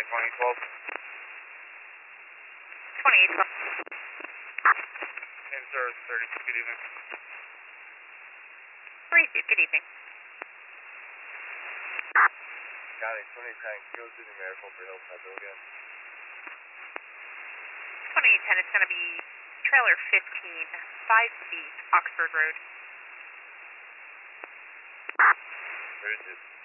2012. 2812. Name service 30. Good evening. 32, good evening. County 2010, Kilo City Miracle for Hillside Bill again. 2810, it's going to be trailer 15, 5C, Oxford Road. Where is it?